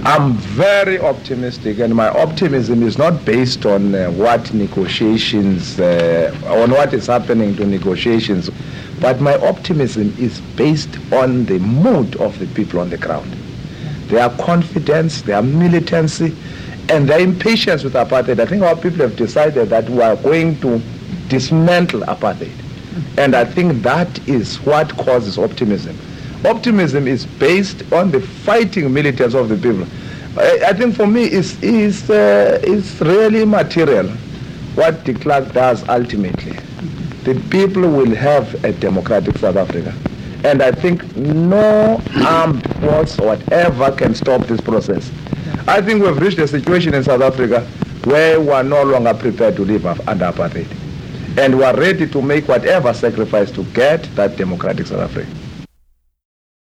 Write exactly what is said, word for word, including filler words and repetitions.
I'm very optimistic, and my optimism is not based on uh, what negotiations, uh, on what is happening to negotiations, but my optimism is based on the mood of the people on the ground. Their confidence, their militancy, and their impatience with apartheid. I think our people have decided that we are going to dismantle apartheid. And I think that is what causes optimism. Optimism is based on the fighting militants of the people. I, I think for me it's, it's, uh, it's really material what de Klerk does ultimately. The people will have a democratic South Africa. And I think no armed force or whatever can stop this process. I think we've reached a situation in South Africa where we are no longer prepared to live under apartheid. And we are ready to make whatever sacrifice to get that democratic South Africa.